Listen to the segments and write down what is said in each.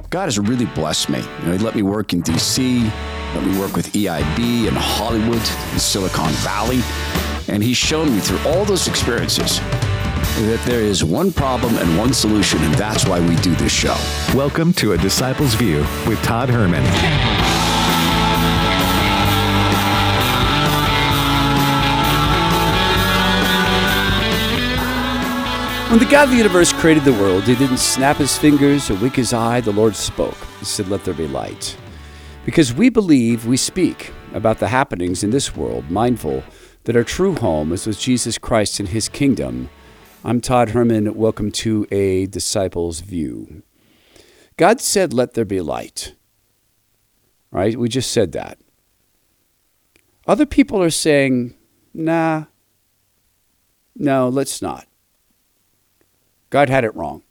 God has really blessed me. He let me work in D.C., let me work with EIB in Hollywood, in Silicon Valley, and He's shown me through all those experiences that there is one problem and one solution, and that's why we do this show. Welcome to A Disciple's View with Todd Herman. When the God of the universe created the world, He didn't snap His fingers or wink His eye. The Lord spoke. He said, "Let there be light." Because we believe, we speak about the happenings in this world, mindful that our true home is with Jesus Christ and His kingdom. I'm Todd Herman. Welcome to A Disciple's View. God said, "Let there be light." Right? We just said that. Other people are saying, no, let's not. God had it wrong.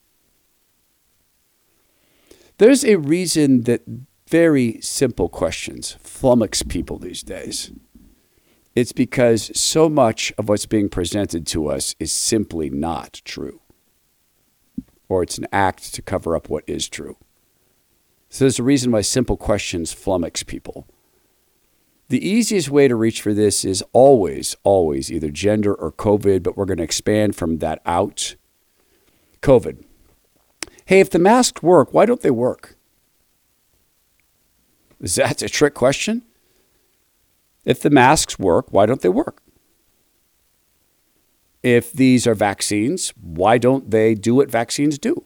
There's a reason that very simple questions flummox people these days. It's because so much of what's being presented to us is simply not true. Or it's an act to cover up what is true. So there's a reason why simple questions flummox people. The easiest way to reach for this is always either gender or COVID, but we're going to expand from that out. COVID. Hey, if the masks work, why don't they work? Is that a trick question? If the masks work, why don't they work? If these are vaccines, why don't they do what vaccines do?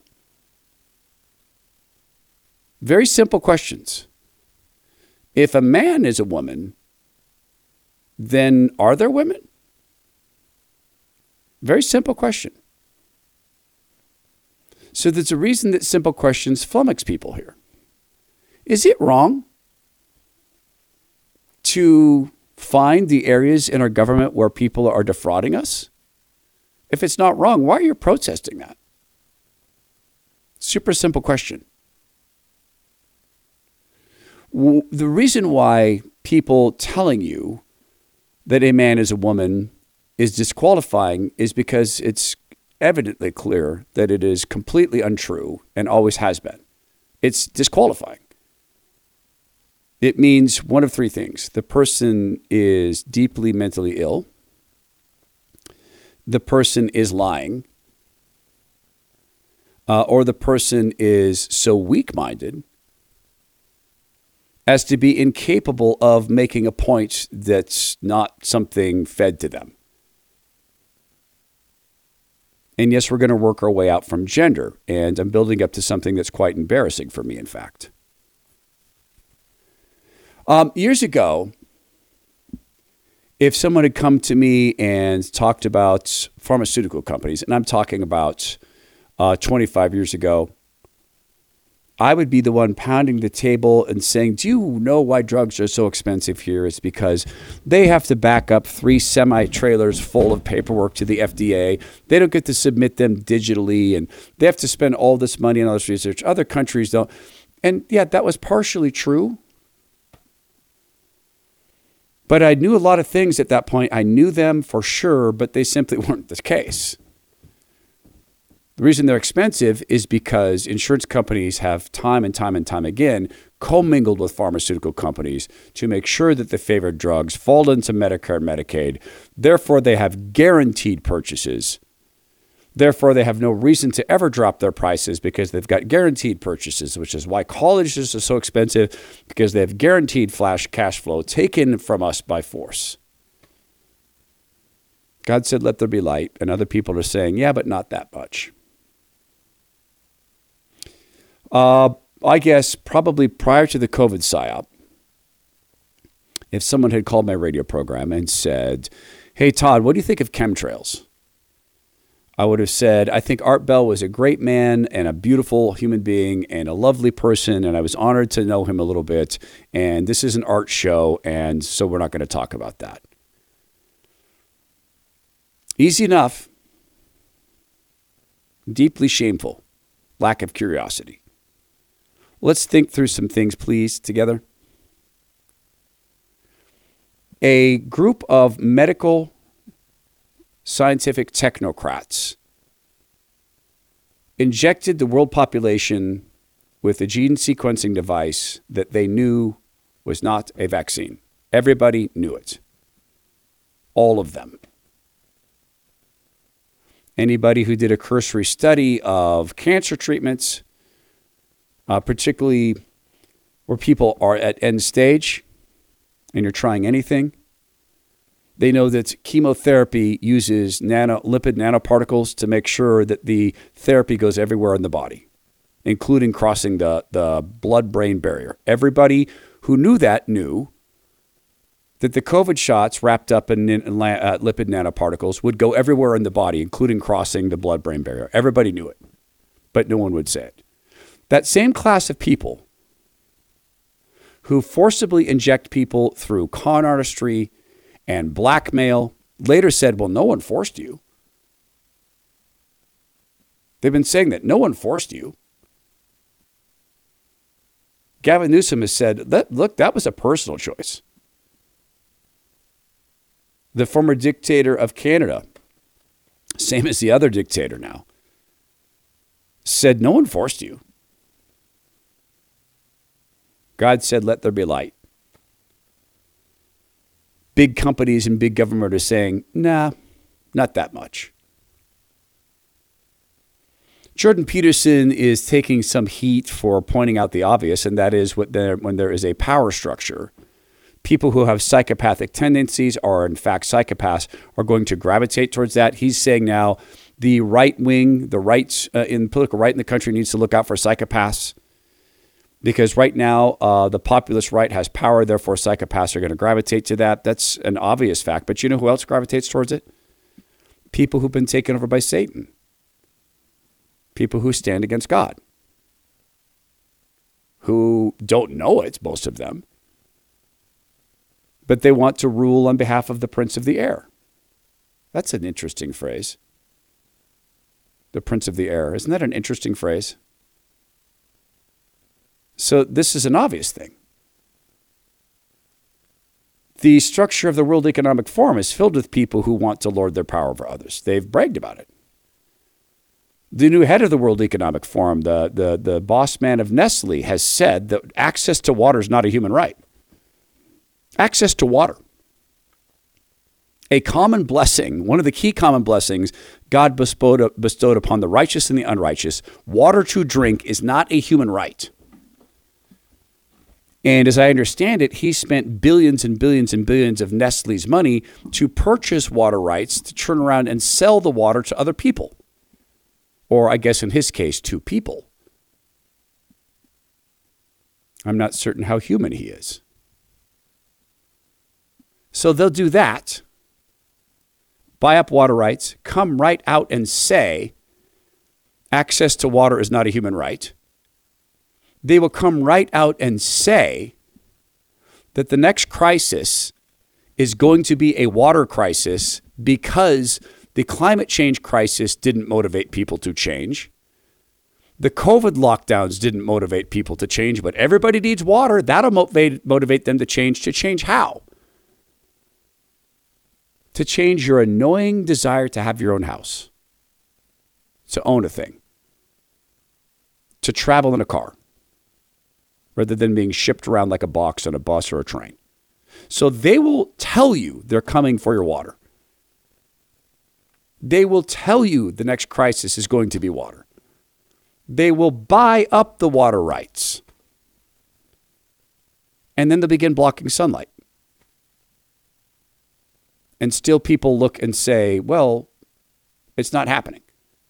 Very simple questions. If a man is a woman, then are there women? Very simple question. So there's a reason that simple questions flummox people here. Is it wrong to find the areas in our government where people are defrauding us? If it's not wrong, why are you protesting that? Super simple question. The reason why people telling you that a man is a woman is disqualifying is because it's evidently clear that it is completely untrue and always has been. It's disqualifying. It means one of three things. The person is deeply mentally ill. The person is lying. Or the person is so weak-minded as to be incapable of making a point that's not something fed to them. And yes, we're going to work our way out from gender. And I'm building up to something that's quite embarrassing for me, in fact. Years ago, if someone had come to me and talked about pharmaceutical companies, and I'm talking about 25 years ago, I would be the one pounding the table and saying, do you know why drugs are so expensive here? It's because they have to back up 3 semi-trailers full of paperwork to the FDA. They don't get to submit them digitally, and they have to spend all this money on all this research. Other countries don't. And yeah, that was partially true. But I knew a lot of things at that point. I knew them for sure, but they simply weren't the case. The reason they're expensive is because insurance companies have time and time again commingled with pharmaceutical companies to make sure that the favored drugs fall into Medicare and Medicaid. Therefore, they have guaranteed purchases. Therefore, they have no reason to ever drop their prices because they've got guaranteed purchases, which is why colleges are so expensive, because they have guaranteed flash cash flow taken from us by force. God said, let there be light, and other people are saying, yeah, but not that much. I guess probably prior to the COVID psyop, if someone had called my radio program and said, hey, Todd, what do you think of chemtrails? I would have said, I think Art Bell was a great man and a beautiful human being and a lovely person, and I was honored to know him a little bit, and this is an art show, and so we're not going to talk about that. Easy enough. Deeply shameful. Lack of curiosity. Let's think through some things, please, together. A group of medical scientific technocrats injected the world population with a gene sequencing device that they knew was not a vaccine. Everybody knew it. All of them. Anybody who did a cursory study of cancer treatments, particularly where people are at end stage and you're trying anything, they know that chemotherapy uses lipid nanoparticles to make sure that the therapy goes everywhere in the body, including crossing the blood-brain barrier. Everybody who knew that knew that the COVID shots wrapped up in lipid nanoparticles would go everywhere in the body, including crossing the blood-brain barrier. Everybody knew it, but no one would say it. That same class of people who forcibly inject people through con artistry and blackmail later said, well, no one forced you. They've been saying that no one forced you. Gavin Newsom has said, look, that was a personal choice. The former dictator of Canada, same as the other dictator now, said no one forced you. God said, let there be light. Big companies and big government are saying, nah, not that much. Jordan Peterson is taking some heat for pointing out the obvious, and that is when there is a power structure, people who have psychopathic tendencies or in fact psychopaths are going to gravitate towards that. He's saying now the right wing, the rights in political right in the country needs to look out for psychopaths. Because right now, the populist right has power, therefore psychopaths are going to gravitate to that. That's an obvious fact. But you know who else gravitates towards it? People who've been taken over by Satan. People who stand against God. Who don't know it, most of them. But they want to rule on behalf of the Prince of the Air. That's an interesting phrase. The Prince of the Air. Isn't that an interesting phrase? So this is an obvious thing. The structure of the World Economic Forum is filled with people who want to lord their power over others. They've bragged about it. The new head of the World Economic Forum, the boss man of Nestle, has said that access to water is not a human right. Access to water. A common blessing, one of the key common blessings God bestowed upon the righteous and the unrighteous, water to drink is not a human right. And as I understand it, he spent billions and billions and billions of Nestle's money to purchase water rights to turn around and sell the water to other people. Or I guess in his case, to people. I'm not certain how human he is. So they'll do that, buy up water rights, come right out and say access to water is not a human right. They will come right out and say that the next crisis is going to be a water crisis because the climate change crisis didn't motivate people to change. The COVID lockdowns didn't motivate people to change, but everybody needs water. That'll motivate them to change. To change how? To change your annoying desire to have your own house, to own a thing, to travel in a car, rather than being shipped around like a box on a bus or a train. So they will tell you they're coming for your water. They will tell you the next crisis is going to be water. They will buy up the water rights. And then they'll begin blocking sunlight. And still people look and say, well, it's not happening.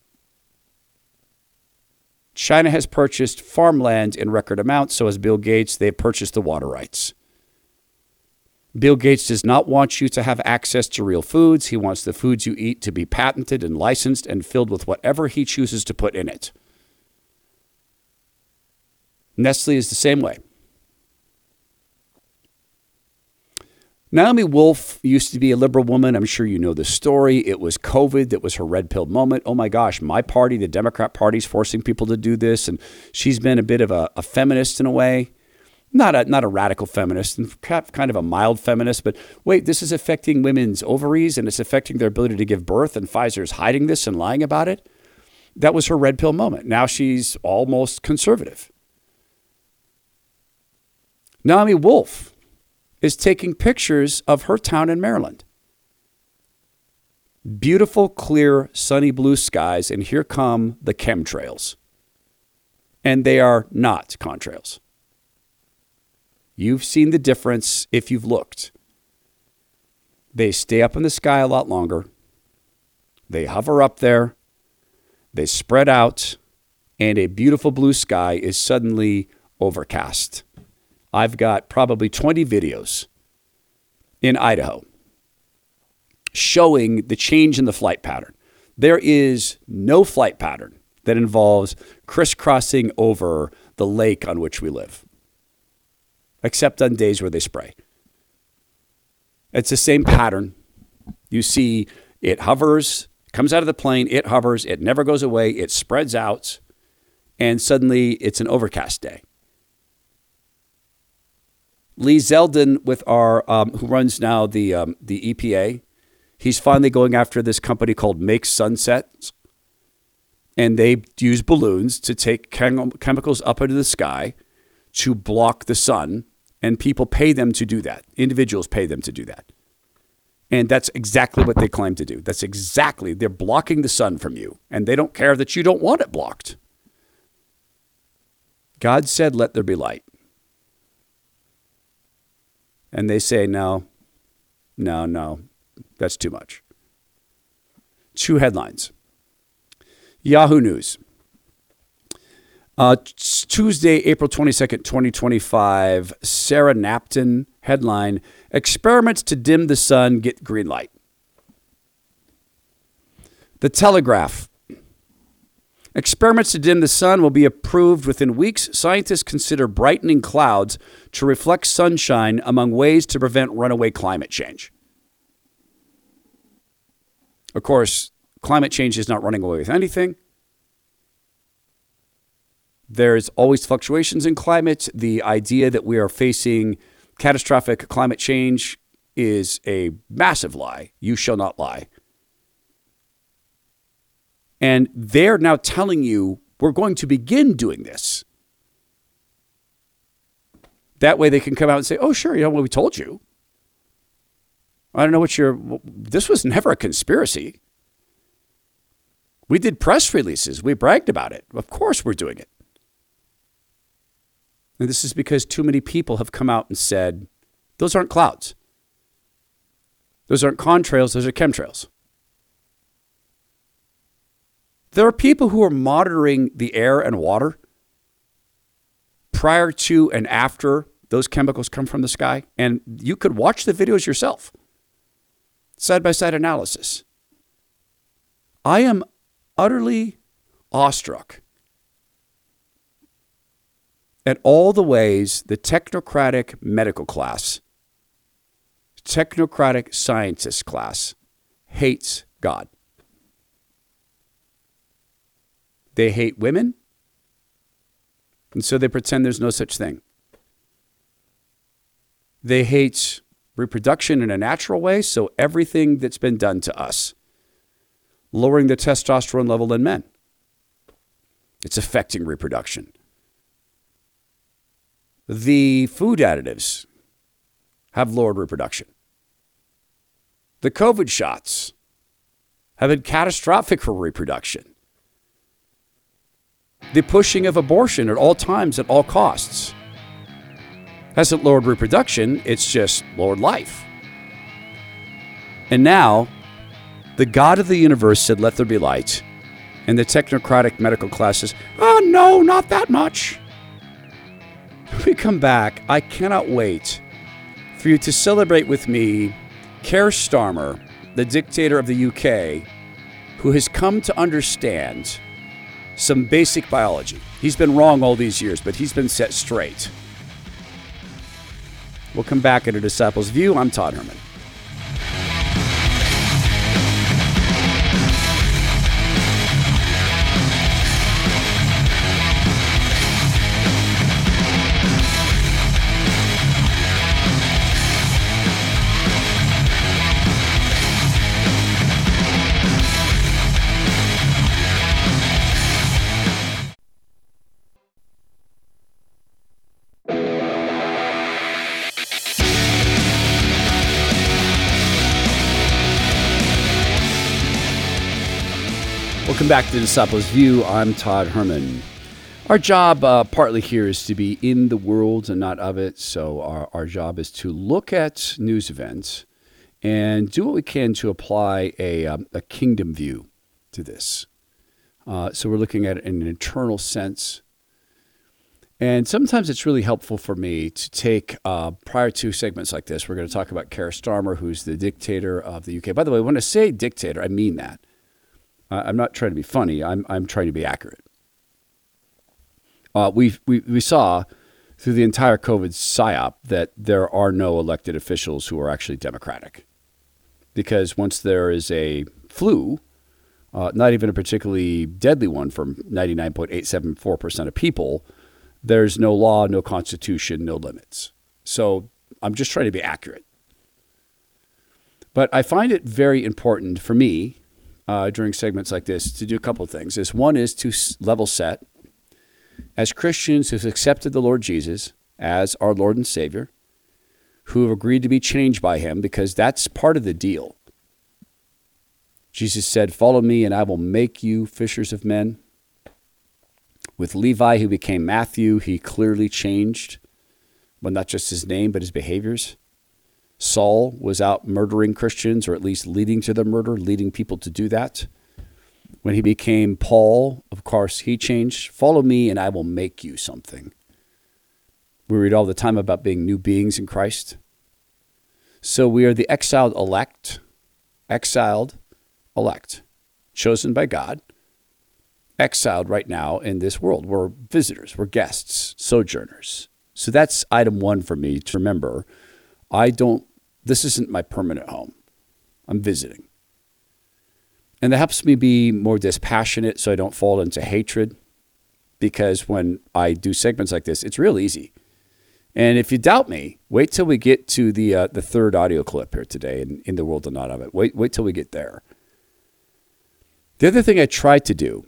China has purchased farmland in record amounts, so has Bill Gates. They have purchased the water rights. Bill Gates does not want you to have access to real foods. He wants the foods you eat to be patented and licensed and filled with whatever he chooses to put in it. Nestle is the same way. Naomi Wolf used to be a liberal woman. I'm sure you know the story. It was COVID that was her red pill moment. Oh my gosh, my party, the Democrat Party, is forcing people to do this. And she's been a bit of a feminist in a way. Not a radical feminist, and kind of a mild feminist. But wait, this is affecting women's ovaries and it's affecting their ability to give birth. And Pfizer's hiding this and lying about it. That was her red pill moment. Now she's almost conservative. Naomi Wolf is taking pictures of her town in Maryland. Beautiful, clear, sunny blue skies, and here come the chemtrails. And they are not contrails. You've seen the difference if you've looked. They stay up in the sky a lot longer. They hover up there. They spread out, and a beautiful blue sky is suddenly overcast. I've got probably 20 videos in Idaho showing the change in the flight pattern. There is no flight pattern that involves crisscrossing over the lake on which we live, except on days where they spray. It's the same pattern. You see it hovers, comes out of the plane, it hovers, it never goes away, it spreads out, and suddenly it's an overcast day. Lee Zeldin, with our who runs now the EPA, he's finally going after this company called Make Sunsets, and they use balloons to take chemicals up into the sky to block the sun, and people pay them to do that. Individuals pay them to do that. And that's exactly what they claim to do. They're blocking the sun from you, and they don't care that you don't want it blocked. God said, let there be light. And they say, no, that's too much. 2 headlines. Yahoo News. Tuesday, April 22nd, 2025, Sarah Napton, headline, experiments to dim the sun get green light. The Telegraph. Experiments to dim the sun will be approved within weeks. Scientists consider brightening clouds to reflect sunshine among ways to prevent runaway climate change. Of course, climate change is not running away with anything. There's always fluctuations in climate. The idea that we are facing catastrophic climate change is a massive lie. You shall not lie. And they're now telling you, we're going to begin doing this. That way they can come out and say, oh, sure, well, we told you. I don't know this was never a conspiracy. We did press releases. We bragged about it. Of course we're doing it. And this is because too many people have come out and said, those aren't clouds. Those aren't contrails, those are chemtrails. There are people who are monitoring the air and water prior to and after those chemicals come from the sky. And you could watch the videos yourself. Side-by-side analysis. I am utterly awestruck at all the ways the technocratic medical class, technocratic scientist class hates God. They hate women, and so they pretend there's no such thing. They hate reproduction in a natural way, so everything that's been done to us, lowering the testosterone level in men, it's affecting reproduction. The food additives have lowered reproduction. The COVID shots have been catastrophic for reproduction. The pushing of abortion at all times, at all costs, hasn't lowered reproduction, it's just lowered life. And now, the God of the universe said, let there be light. And the technocratic medical class says, oh no, not that much. When we come back, I cannot wait for you to celebrate with me Keir Starmer, the dictator of the UK, who has come to understand some basic biology. He's been wrong all these years, but he's been set straight. We'll come back at A Disciple's View. I'm Todd Herman. Welcome back to Disciples View. I'm Todd Herman. Our job partly here is to be in the world and not of it. So our job is to look at news events and do what we can to apply a kingdom view to this. So we're looking at it in an eternal sense. And sometimes it's really helpful for me to take, prior to segments like this, we're going to talk about Keir Starmer, who's the dictator of the UK. By the way, when I say dictator, I mean that. I'm not trying to be funny. I'm trying to be accurate. We saw through the entire COVID psyop that there are no elected officials who are actually democratic. Because once there is a flu, not even a particularly deadly one from 99.874% of people, there's no law, no constitution, no limits. So I'm just trying to be accurate. But I find it very important for me during segments like this to do a couple of things. One is to level set. As Christians who've accepted the Lord Jesus as our Lord and Savior, who have agreed to be changed by him, because that's part of the deal. Jesus said, "Follow me and I will make you fishers of men." With Levi, who became Matthew, he clearly changed, well, not just his name, but his behaviors. Saul was out murdering Christians, or at least leading to their murder, leading people to do that. When he became Paul, of course, he changed. Follow me and I will make you something. We read all the time about being new beings in Christ. So we are the exiled elect, chosen by God, exiled right now in this world. We're visitors, we're guests, sojourners. So that's item one for me to remember. This isn't my permanent home. I'm visiting. And that helps me be more dispassionate so I don't fall into hatred. Because when I do segments like this, it's real easy. And if you doubt me, wait till we get to the third audio clip here today in the world and not of it. Wait till we get there. The other thing I tried to do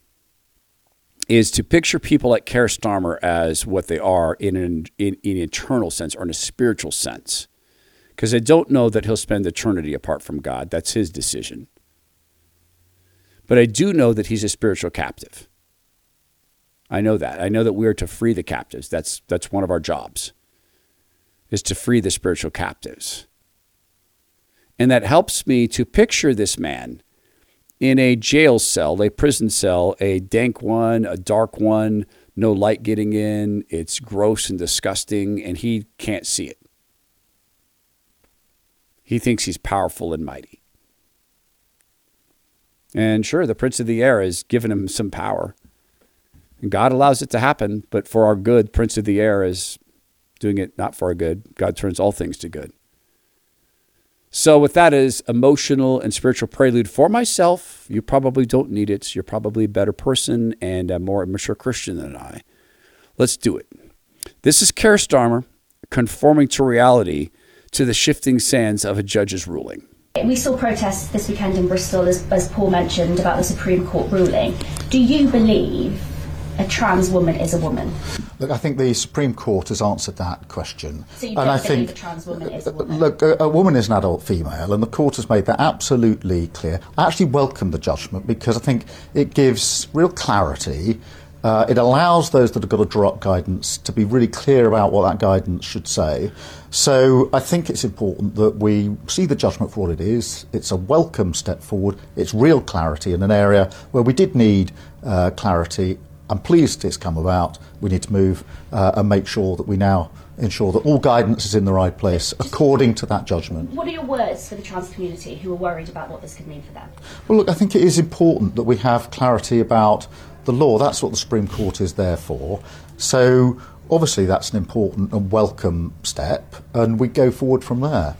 is to picture people like Keir Starmer as what they are in an eternal sense or in a spiritual sense. Because I don't know that he'll spend eternity apart from God. That's his decision. But I do know that he's a spiritual captive. I know that. I know that we are to free the captives. That's one of our jobs, is to free the spiritual captives. And that helps me to picture this man in a jail cell, a prison cell, a dank one, a dark one, no light getting in. It's gross and disgusting, and he can't see it. He thinks he's powerful and mighty. And sure, the Prince of the Air has given him some power. And God allows it to happen, but for our good, Prince of the Air is doing it not for our good. God turns all things to good. So with that as emotional and spiritual prelude for myself, you probably don't need it. You're probably a better person and a more mature Christian than I. Let's do it. This is Keir Starmer conforming to reality to the shifting sands of a judge's ruling. We saw protests this weekend in Bristol, as Paul mentioned, about the Supreme Court ruling. Do you believe a trans woman is a woman? Look, I think the Supreme Court has answered that question. So you don't believe a trans woman is a woman? Look, a woman is an adult female, and the court has made that absolutely clear. I actually welcome the judgment because I think it gives real clarity. It allows those that have got to draw up guidance to be really clear about what that guidance should say. So I think it's important that we see the judgment for what it is. It's a welcome step forward. It's real clarity in an area where we did need clarity. I'm pleased it's come about. We need to move and make sure that we now ensure that all guidance is in the right place according to that judgment. What are your words for the trans community who are worried about what this could mean for them? Well, look, I think it is important that we have clarity about the law. That's what the Supreme Court is there for. So obviously that's an important and welcome step, and we go forward from there.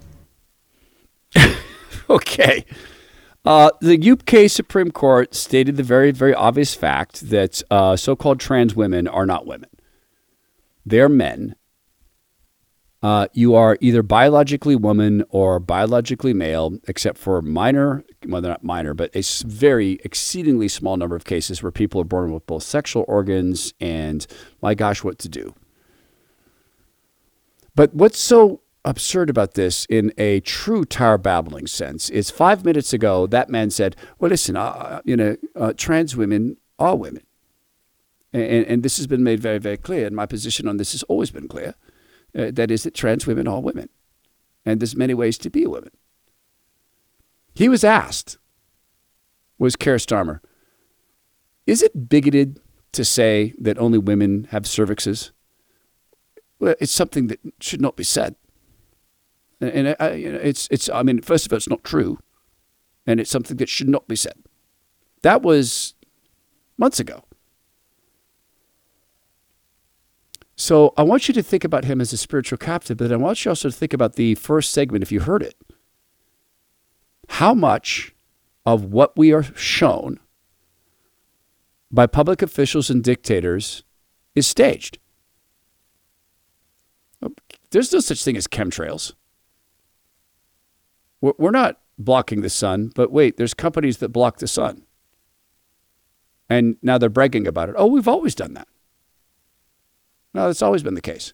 Okay. The UK Supreme Court stated the very, very obvious fact that so-called trans women are not women. They're men. You are either biologically woman or biologically male, except for minor, well, they're not minor, but a very exceedingly small number of cases where people are born with both sexual organs and, my gosh, what to do. But what's so absurd about this in a true Tower babbling sense is 5 minutes ago, that man said, well, listen, trans women are women. And this has been made very, very clear. And my position on this has always been clear. That is that trans women are women. And there's many ways to be a woman. He was asked, was Keir Starmer, is it bigoted to say that only women have cervixes? Well, it's something that should not be said. And I mean, first of all, it's not true. And it's something that should not be said. That was months ago. So I want you to think about him as a spiritual captive, but I want you also to think about the first segment, if you heard it. How much of what we are shown by public officials and dictators is staged? There's no such thing as chemtrails. We're not blocking the sun, but wait, there's companies that block the sun. And now they're bragging about it. Oh, we've always done that. No, that's always been the case.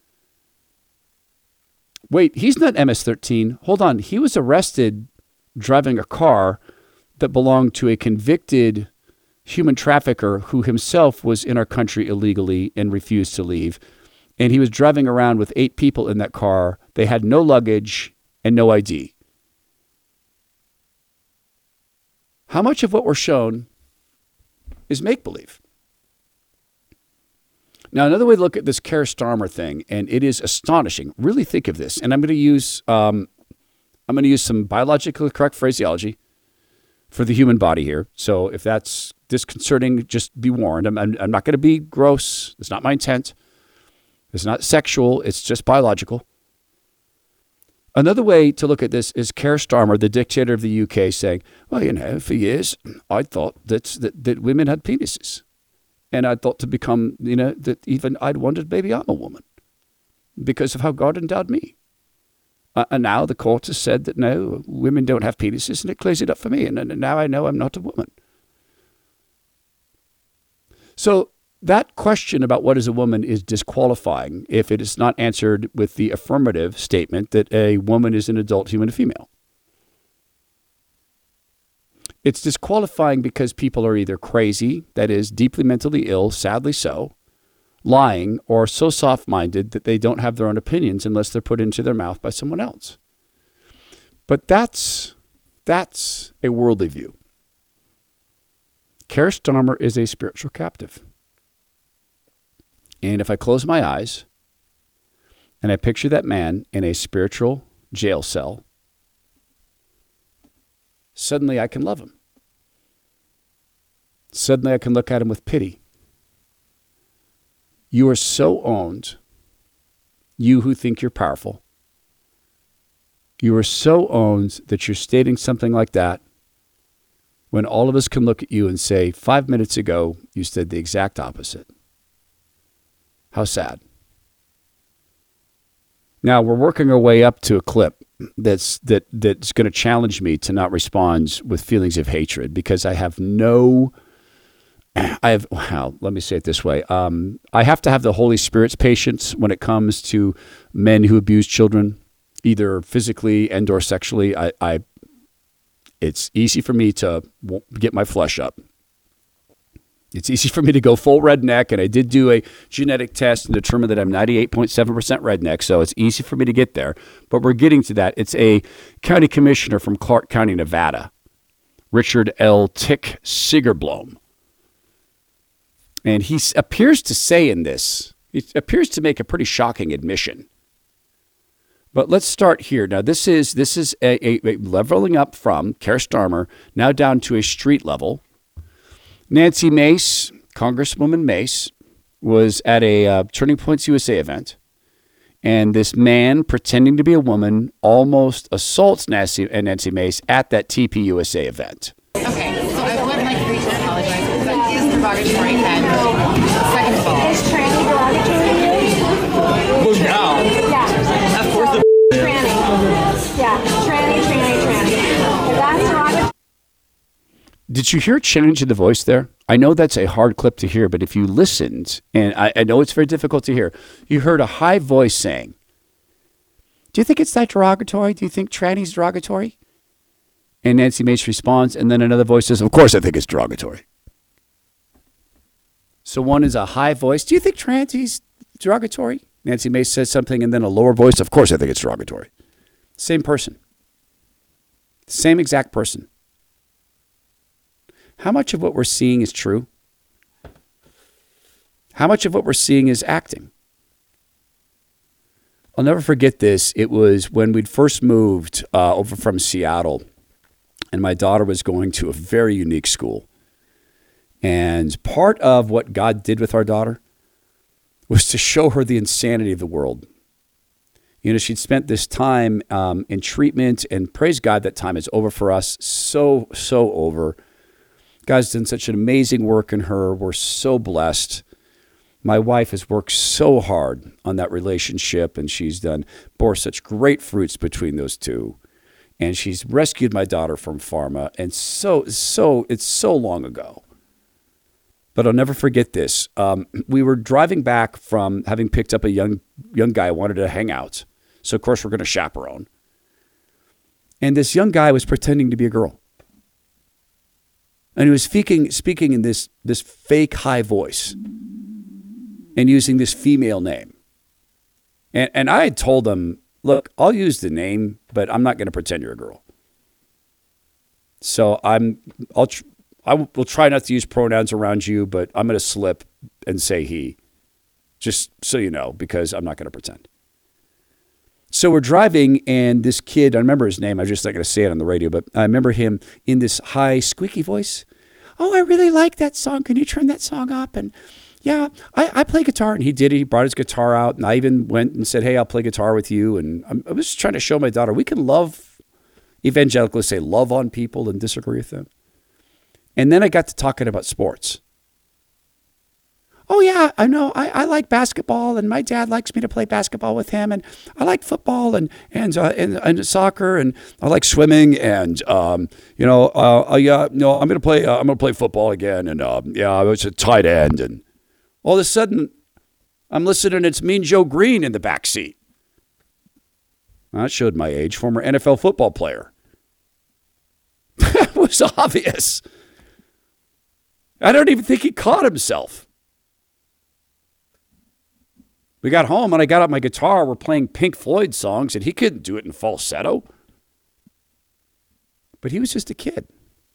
Wait, he's not MS-13. Hold on. He was arrested driving a car that belonged to a convicted human trafficker who himself was in our country illegally and refused to leave. And he was driving around with 8 people in that car. They had no luggage and no ID. How much of what we're shown is make-believe? Now, another way to look at this Keir Starmer thing, and it is astonishing. Really think of this, and I'm going to use some biologically correct phraseology for the human body here. So if that's disconcerting, just be warned. I'm not going to be gross. It's not my intent. It's not sexual. It's just biological. Another way to look at this is Keir Starmer, the dictator of the UK, saying, well, for years, I thought that women had penises. And I thought to become, that even I'd wondered, maybe I'm a woman because of how God endowed me. And now the court has said that no, women don't have penises, and it clears it up for me. And now I know I'm not a woman. So that question about what is a woman is disqualifying if it is not answered with the affirmative statement that a woman is an adult human female. It's disqualifying because people are either crazy, that is, deeply mentally ill, sadly so, lying, or so soft-minded that they don't have their own opinions unless they're put into their mouth by someone else. But that's a worldly view. Keir Starmer is a spiritual captive. And if I close my eyes and I picture that man in a spiritual jail cell, suddenly I can love him. Suddenly I can look at him with pity. You are so owned, you who think you're powerful. You are so owned that you're stating something like that when all of us can look at you and say, 5 minutes ago, you said the exact opposite. How sad. Now, we're working our way up to a clip that's going to challenge me to not respond with feelings of hatred because let me say it this way. I have to have the Holy Spirit's patience when it comes to men who abuse children, either physically and or sexually. It's easy for me to get my flesh up. It's easy for me to go full redneck, and I did do a genetic test and determined that I'm 98.7% redneck, so it's easy for me to get there. But we're getting to that. It's a county commissioner from Clark County, Nevada, Richard L. Tick Sigerblom. And he appears to say in this, he appears to make a pretty shocking admission. But let's start here. Now, this is a leveling up from Keir Starmer, now down to a street level. Nancy Mace, Congresswoman Mace, was at a Turning Points USA event, and this man pretending to be a woman almost assaults Nancy Mace at that TPUSA event. Okay, so I would like to apologize because that is derogatory. And second of all, is tranny derogatory? well, now, Yeah. of course, Tranny. Yeah, tranny. If that's derogatory. Did you hear a change in the voice there? I know that's a hard clip to hear, but if you listened, and I know it's very difficult to hear, you heard a high voice saying, Do you think it's that derogatory? Do you think tranny's derogatory? And Nancy Mace responds, and then another voice says, of course I think it's derogatory. So one is a high voice. Do you think tranny's derogatory? Nancy Mace says something, and then a lower voice. Of course I think it's derogatory. Same person. Same exact person. How much of what we're seeing is true? How much of what we're seeing is acting? I'll never forget this. It was when we'd first moved over from Seattle, and my daughter was going to a very unique school. And part of what God did with our daughter was to show her the insanity of the world. You know, she'd spent this time in treatment, and praise God, that time is over for us. So over. God's done such an amazing work in her. We're so blessed. My wife has worked so hard on that relationship, and she's bore such great fruits between those two. And she's rescued my daughter from pharma, and it's so long ago. But I'll never forget this. We were driving back from having picked up a young guy who wanted to hang out. So, of course, we're going to chaperone. And this young guy was pretending to be a girl. And he was speaking in this fake high voice and using this female name. And I had told him, look, I'll use the name, but I'm not going to pretend you're a girl. So I will try not to use pronouns around you, but I'm going to slip and say he, just so you know, because I'm not going to pretend. So we're driving, and this kid, I remember his name. I'm just not going to say it on the radio, but I remember him in this high, squeaky voice. Oh, I really like that song. Can you turn that song up? And yeah, I play guitar. And he did it. He brought his guitar out, and I even went and said, hey, I'll play guitar with you. And I was just trying to show my daughter, we can love, evangelicals say love on people and disagree with them. And then I got to talking about sports. Oh, yeah, I know. I like basketball, and my dad likes me to play basketball with him. And I like football and soccer, and I like swimming. And, I'm going to play football again. And, I was a tight end. And all of a sudden, I'm listening, it's Mean Joe Green in the back seat. That showed my age, former NFL football player. That was obvious. I don't even think he caught himself. We got home, and I got out my guitar. We're playing Pink Floyd songs, and he couldn't do it in falsetto. But he was just a kid.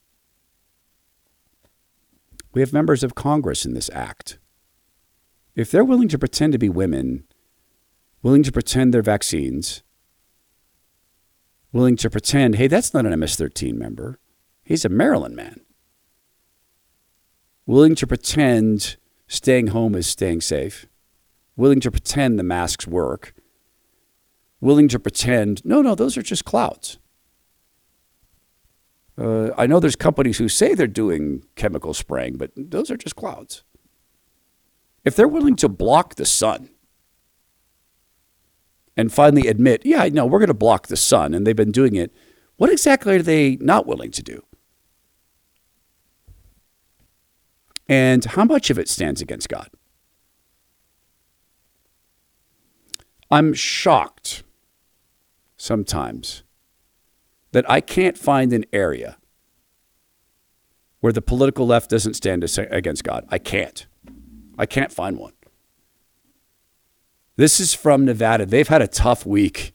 We have members of Congress in this act. If they're willing to pretend to be women, willing to pretend they're vaccines, willing to pretend, hey, that's not an MS-13 member. He's a Maryland man. Willing to pretend staying home is staying safe. Willing to pretend the masks work. Willing to pretend, no, those are just clouds. I know there's companies who say they're doing chemical spraying, but those are just clouds. If they're willing to block the sun and finally admit, yeah, no, we're going to block the sun, and they've been doing it, what exactly are they not willing to do? And how much of it stands against God? I'm shocked sometimes that I can't find an area where the political left doesn't stand against God. I can't find one. This is from Nevada. They've had a tough week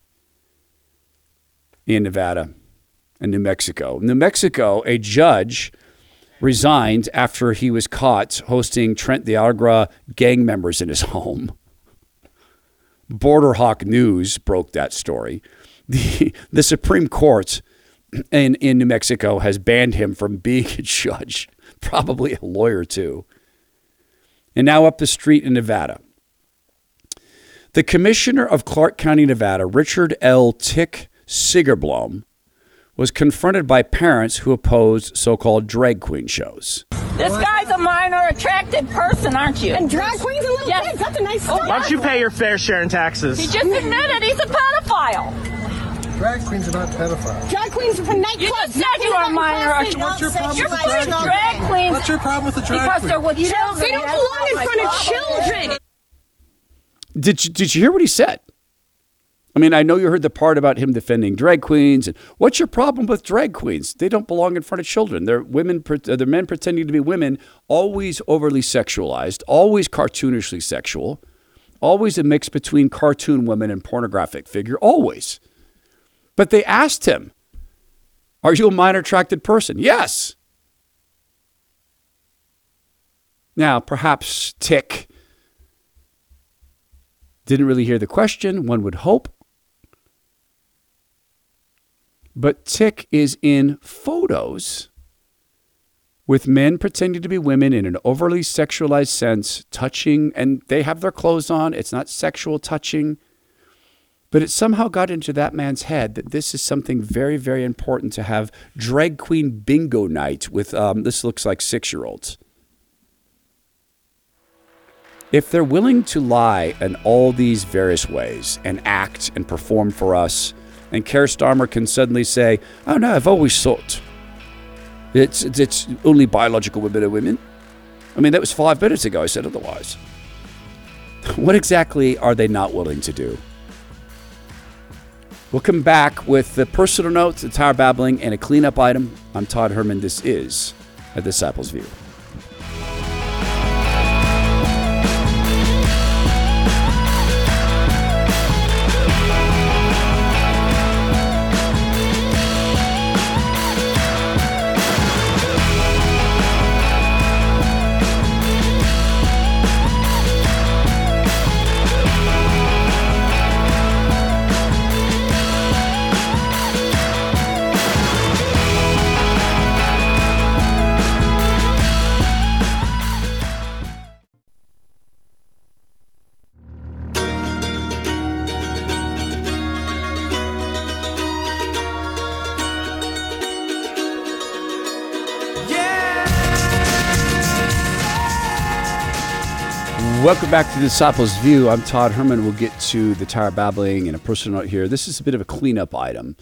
in Nevada and New Mexico. New Mexico, a judge resigned after he was caught hosting Trent D'Agra gang members in his home. Border Hawk News broke that story. The Supreme Court in New Mexico has banned him from being a judge, probably a lawyer too. And now up the street in Nevada. The commissioner of Clark County, Nevada, Richard L. Tick Sigerblom, was confronted by parents who opposed so-called drag queen shows. This guy's a minor attracted person, aren't you? And drag queens and little kids. That's a nice story. Why don't you pay your fair share in taxes? He just admitted he's a pedophile. Drag queens are not pedophiles. Drag queens are for nightclubs. You just said you are a minor. What's your problem You're with the drag queen? drag queens. What's your problem with the drag Because queen? they're with children. They don't belong in front of children. Did you hear what he said? I mean, I know you heard the part about him defending drag queens. And what's your problem with drag queens? They don't belong in front of children. They're men pretending to be women, always overly sexualized, always cartoonishly sexual, always a mix between cartoon women and pornographic figure, always. But they asked him, are you a minor attracted person? Yes. Now, perhaps Tick didn't really hear the question, one would hope. But Tick is in photos with men pretending to be women in an overly sexualized sense, touching, and they have their clothes on. It's not sexual touching. But it somehow got into that man's head that this is something very, very important to have drag queen bingo night with, this looks like 6-year-olds. If they're willing to lie in all these various ways and act and perform for us, and Keir Starmer can suddenly say, oh no, I've always thought it's only biological women are women. I mean, that was 5 minutes ago I said otherwise. What exactly are they not willing to do? We'll come back with the personal notes, the Tower Babbling, and a cleanup item. I'm Todd Herman. This is A Disciple's View. Welcome back to the Disciples View. I'm Todd Herman. We'll get to the Tower Babbling and a personal note here. This is a bit of a cleanup item.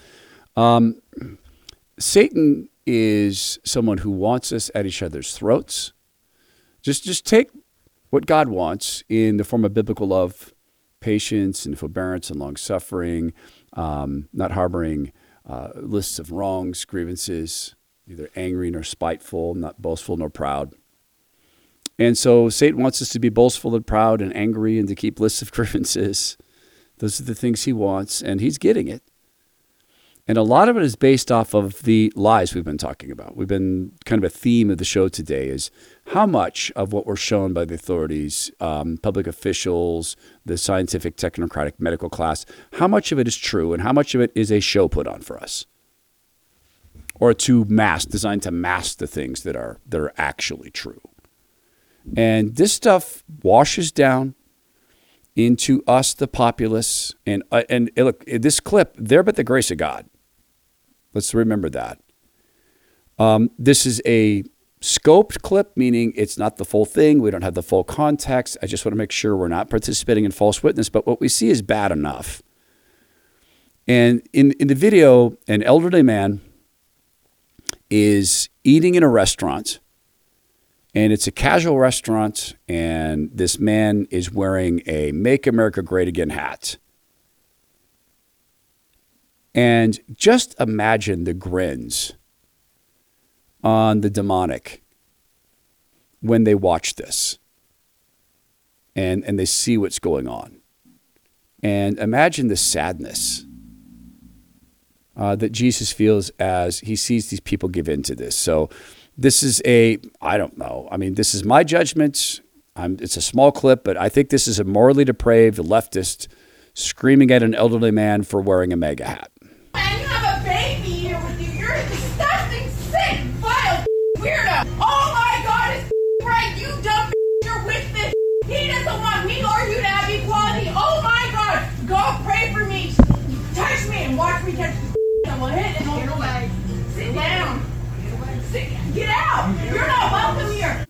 Satan is someone who wants us at each other's throats. Just take what God wants in the form of biblical love, patience and forbearance and long-suffering, not harboring lists of wrongs, grievances, neither angry nor spiteful, not boastful nor proud. And so Satan wants us to be boastful and proud and angry and to keep lists of grievances. Those are the things he wants, and he's getting it. And a lot of it is based off of the lies we've been talking about. We've been kind of a theme of the show today is how much of what we're shown by the authorities, public officials, the scientific, technocratic, medical class, how much of it is true and how much of it is a show put on for us, or designed to mask the things that are actually true. And this stuff washes down into us, the populace. And look, this clip, they're but the grace of God. Let's remember that. This is a scoped clip, meaning it's not the full thing. We don't have the full context. I just want to make sure we're not participating in false witness. But what we see is bad enough. And in the video, an elderly man is eating in a restaurant. And it's a casual restaurant, and this man is wearing a Make America Great Again hat. And just imagine the grins on the demonic when they watch this and they see what's going on. And imagine the sadness that Jesus feels as he sees these people give in to this. So this is I don't know. I mean, this is my judgment. It's a small clip, but I think this is a morally depraved leftist screaming at an elderly man for wearing a MAGA hat. And you have a baby here with you. You're a disgusting, sick, vile weirdo. Oh my God, it's right. You dumb you're with this. He doesn't want me or you to have equality. Oh my God. Go pray for me. Touch me and watch me touch this. And we'll hit and hold away. Sit down. Get out! You're not welcome here.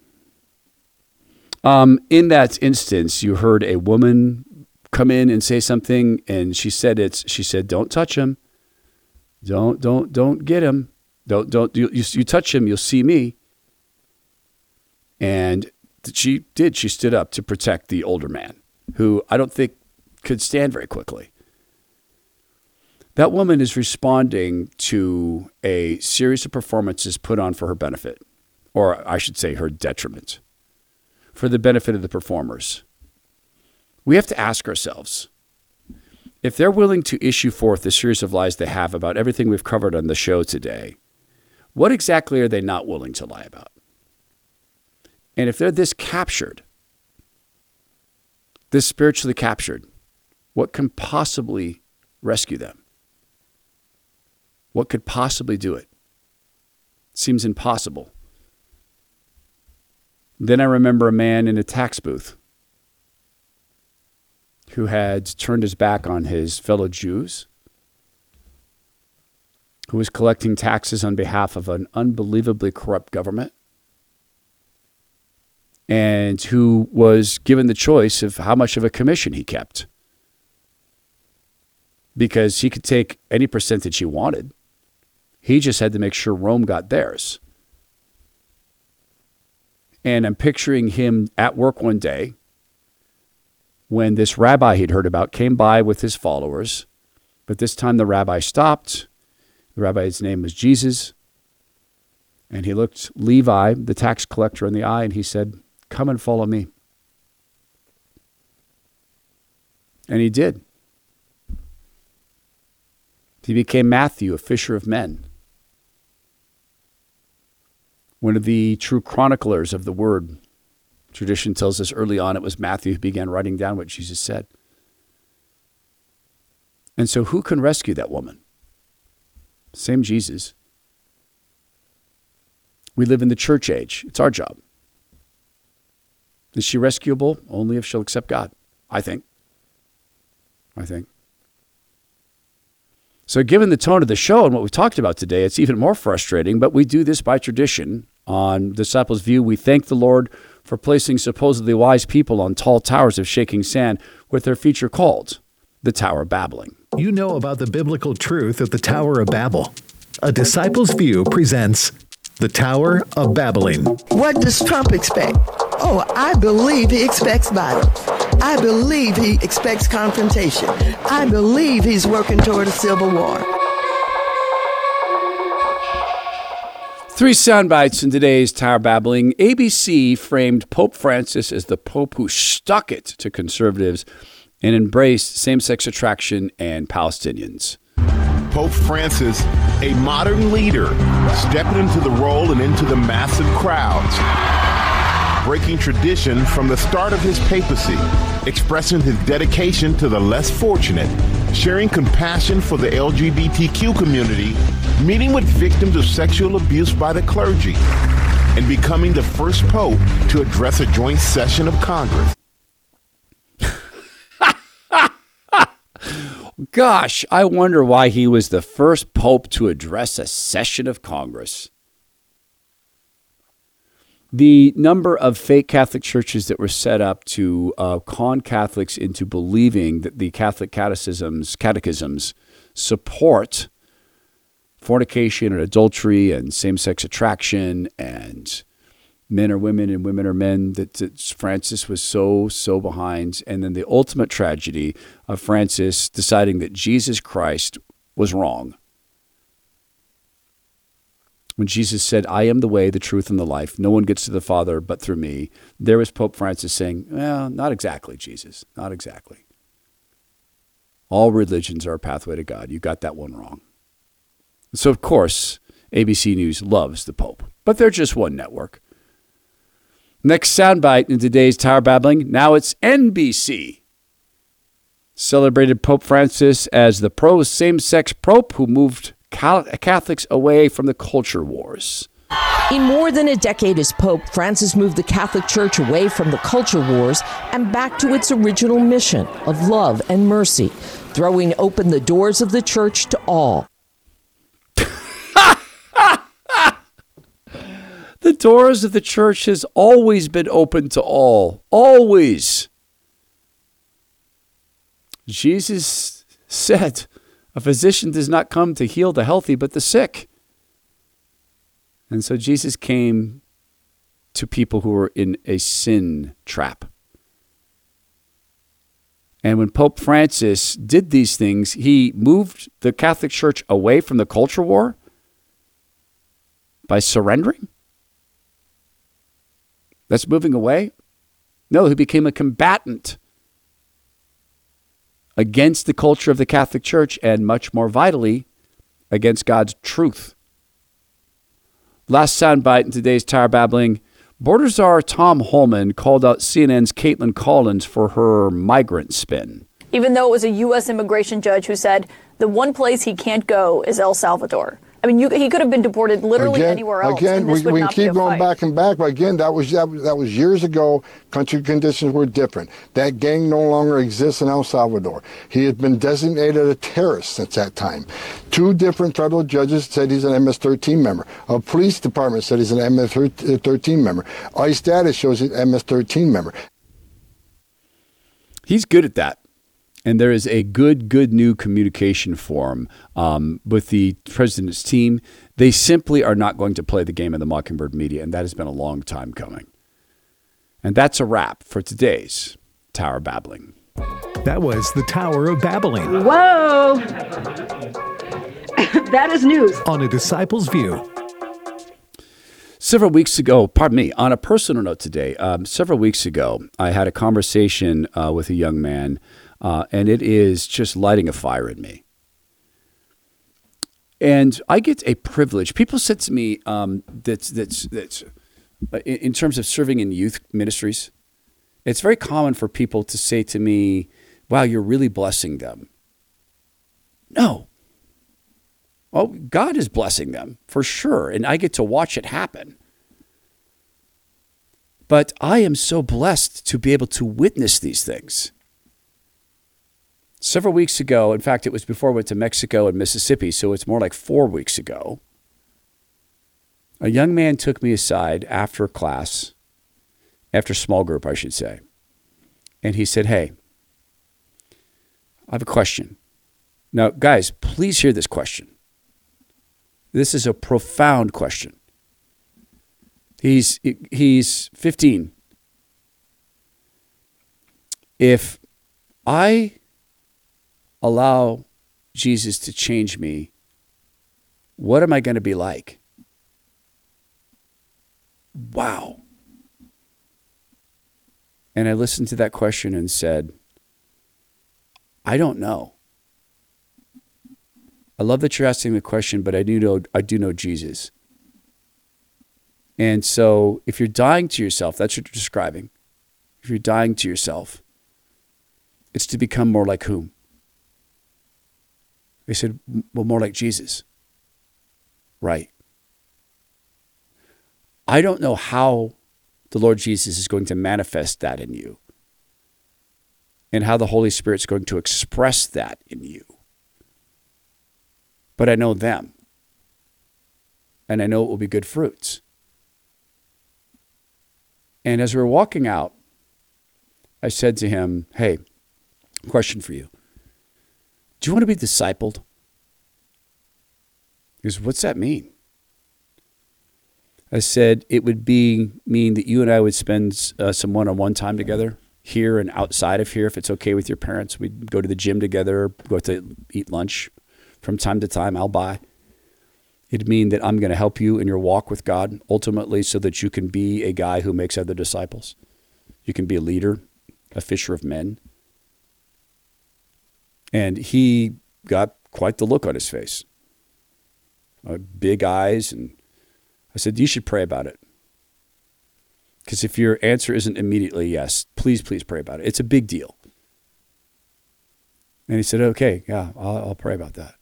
In that instance, you heard a woman come in and say something, and she said, "Don't touch him. Don't get him. Don't you touch him, you'll see me." And she did. She stood up to protect the older man, who I don't think could stand very quickly. That woman is responding to a series of performances put on for her benefit, or I should say her detriment, for the benefit of the performers. We have to ask ourselves, if they're willing to issue forth the series of lies they have about everything we've covered on the show today, what exactly are they not willing to lie about? And if they're this captured, this spiritually captured, what can possibly rescue them? What could possibly do it? Seems impossible. Then I remember a man in a tax booth who had turned his back on his fellow Jews, who was collecting taxes on behalf of an unbelievably corrupt government, and who was given the choice of how much of a commission he kept, because he could take any percentage he wanted. He just had to make sure Rome got theirs. And I'm picturing him at work one day when this rabbi he'd heard about came by with his followers, but this time the rabbi stopped. The rabbi's name was Jesus. And he looked Levi, the tax collector, in the eye, and he said, "Come and follow me." And he did. He became Matthew, a fisher of men. One of the true chroniclers of the word. Tradition tells us early on it was Matthew who began writing down what Jesus said. And so who can rescue that woman? Same Jesus. We live in the church age. It's our job. Is she rescuable? Only if she'll accept God, I think. So given the tone of the show and what we talked about today, it's even more frustrating, but we do this by tradition. On Disciples View, we thank the Lord for placing supposedly wise people on tall towers of shaking sand with their feature called the Tower of Babbling. You know about the biblical truth of the Tower of Babel. A Disciples View presents the Tower of Babbling. What does Trump expect? Oh, I believe he expects violence. I believe he expects confrontation. I believe he's working toward a civil war. 3 sound bites in today's Tower Babbling. ABC framed Pope Francis as the Pope who stuck it to conservatives and embraced same-sex attraction and Palestinians. Pope Francis, a modern leader, stepping into the role and into the massive crowds, breaking tradition from the start of his papacy, expressing his dedication to the less fortunate, sharing compassion for the LGBTQ community, meeting with victims of sexual abuse by the clergy, and becoming the first pope to address a joint session of Congress. Gosh, I wonder why he was the first pope to address a session of Congress. The number of fake Catholic churches that were set up to con Catholics into believing that the Catholic catechisms support fornication and adultery and same-sex attraction and men are women and women are men, that Francis was so behind. And then the ultimate tragedy of Francis deciding that Jesus Christ was wrong. When Jesus said, "I am the way, the truth, and the life. No one gets to the Father but through me." There was Pope Francis saying, "Well, not exactly, Jesus. Not exactly. All religions are a pathway to God. You got that one wrong." So, of course, ABC News loves the Pope, but they're just one network. Next soundbite in today's Tower Babbling. Now it's NBC. Celebrated Pope Francis as the pro-same-sex pope who moved Catholics away from the culture wars. In more than a decade as Pope, Francis moved the Catholic Church away from the culture wars and back to its original mission of love and mercy, throwing open the doors of the church to all. The doors of the church has always been open to all. Always. Jesus said, "A physician does not come to heal the healthy, but the sick." And so Jesus came to people who were in a sin trap. And when Pope Francis did these things, he moved the Catholic Church away from the culture war by surrendering. That's moving away? No, he became a combatant against the culture of the Catholic Church and, much more vitally, against God's truth. Last soundbite in today's Tower Babbling. Border czar Tom Holman called out CNN's Caitlin Collins for her migrant spin. Even though it was a U.S. immigration judge who said the one place he can't go is El Salvador. I mean, he could have been deported literally anywhere else. Again, we can keep going back and back, but again, that was years ago. Country conditions were different. That gang no longer exists in El Salvador. He has been designated a terrorist since that time. 2 different federal judges said he's an MS-13 member. A police department said he's an MS-13 member. ICE status shows he's an MS-13 member. He's good at that. And there is a good new communication forum with the president's team. They simply are not going to play the game of the Mockingbird media, and that has been a long time coming. And that's a wrap for today's Tower Babbling. That was the Tower of Babbling. Whoa! That is news. On A Disciple's View. Several weeks ago, on a personal note today, several weeks ago, I had a conversation with a young man, and it is just lighting a fire in me. And I get a privilege. People said to me that's in terms of serving in youth ministries, it's very common for people to say to me, wow, you're really blessing them. No. Oh, God is blessing them for sure. And I get to watch it happen. But I am so blessed to be able to witness these things. Several weeks ago, in fact, it was before I went to Mexico and Mississippi, so it's more like 4 weeks ago, a young man took me aside after class, after small group, I should say, and he said, hey, I have a question. Now, guys, please hear this question. This is a profound question. He's 15. If I allow Jesus to change me, what am I going to be like? Wow. And I listened to that question and said, I don't know. I love that you're asking the question, but I do know Jesus. And so if you're dying to yourself, that's what you're describing. If you're dying to yourself, it's to become more like whom? They said, well, more like Jesus. Right. I don't know how the Lord Jesus is going to manifest that in you and how the Holy Spirit's going to express that in you. But I know them. And I know it will be good fruits. And as we were walking out, I said to him, hey, question for you. Do you want to be discipled? He goes, what's that mean? I said, it would mean that you and I would spend some one-on-one time together here and outside of here. If it's okay with your parents, we'd go to the gym together, go to eat lunch. From time to time, I'll buy. It'd mean that I'm going to help you in your walk with God, ultimately, so that you can be a guy who makes other disciples. You can be a leader, a fisher of men. And he got quite the look on his face. Big eyes. And I said, you should pray about it. Because if your answer isn't immediately yes, please pray about it. It's a big deal. And he said, okay, yeah, I'll pray about that.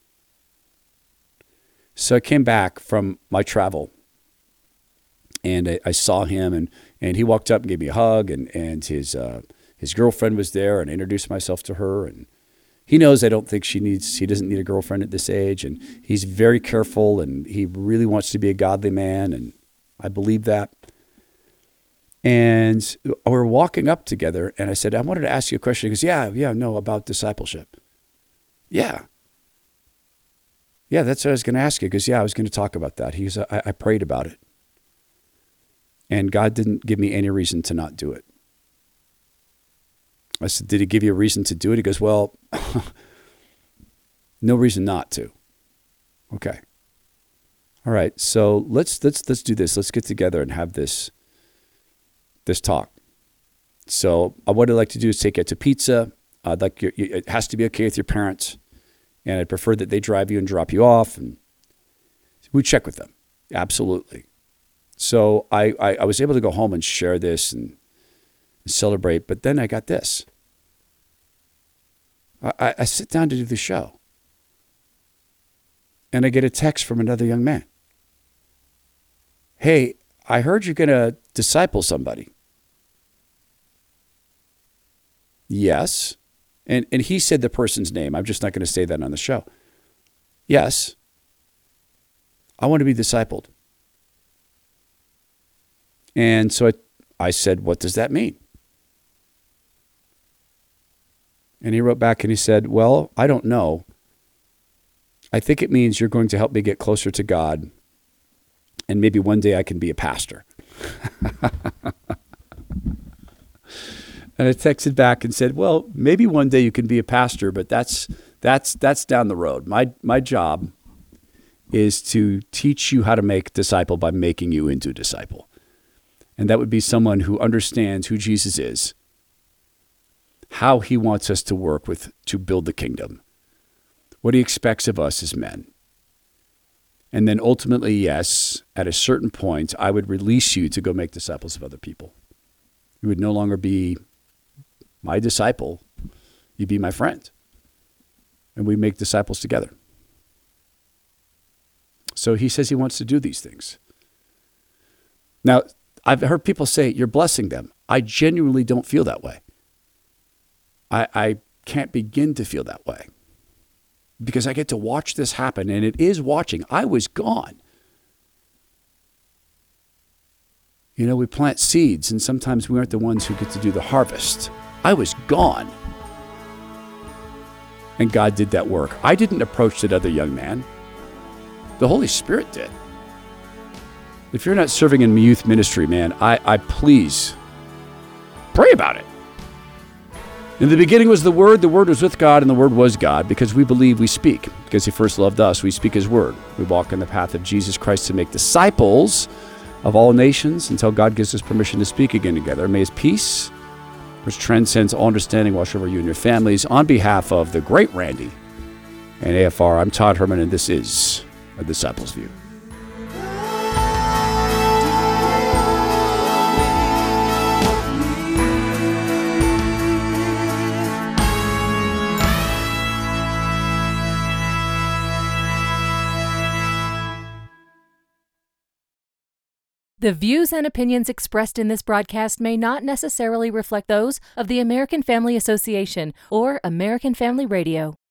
So I came back from my travel, and I saw him, and he walked up and gave me a hug, and his girlfriend was there, and I introduced myself to her, and he knows I don't think he doesn't need a girlfriend at this age, and he's very careful, and he really wants to be a godly man, and I believe that. And we're walking up together, and I said, I wanted to ask you a question. He goes, yeah, about discipleship. Yeah, that's what I was going to ask you. Because, I was going to talk about that. He goes, I prayed about it. And God didn't give me any reason to not do it. I said, did he give you a reason to do it? He goes, well, no reason not to. Okay. All right. So let's do this. Let's get together and have this talk. So what I'd like to do is take you out to pizza. I'd like it has to be okay with your parents. And I'd prefer that they drive you and drop you off. And we check with them. Absolutely. So I was able to go home and share this and celebrate. But then I got this. I sit down to do the show. And I get a text from another young man. Hey, I heard you're going to disciple somebody. Yes. And he said the person's name. I'm just not going to say that on the show. Yes. I want to be discipled. And so I said, what does that mean? And he wrote back and he said, well, I don't know. I think it means you're going to help me get closer to God. And maybe one day I can be a pastor. And I texted back and said, well, maybe one day you can be a pastor, but that's down the road. My job is to teach you how to make a disciple by making you into a disciple. And that would be someone who understands who Jesus is, how he wants us to work to build the kingdom, what he expects of us as men. And then ultimately, yes, at a certain point, I would release you to go make disciples of other people. You would no longer be my disciple. You'd be my friend. And we make disciples together. So he says he wants to do these things. Now, I've heard people say, you're blessing them. I genuinely don't feel that way. I can't begin to feel that way because I get to watch this happen, and it is watching. I was gone. You know, we plant seeds, and sometimes we aren't the ones who get to do the harvest. I was gone. And God did that work. I didn't approach that other young man. The Holy Spirit did. If you're not serving in youth ministry, man, I please pray about it. In the beginning was the Word was with God, and the Word was God, because we believe we speak. Because he first loved us, we speak his word. We walk in the path of Jesus Christ to make disciples of all nations until God gives us permission to speak again together. May his peace, which transcends all understanding, wash over you and your families. On behalf of the great Randy and AFR, I'm Todd Herman, and this is A Disciple's View. The views and opinions expressed in this broadcast may not necessarily reflect those of the American Family Association or American Family Radio.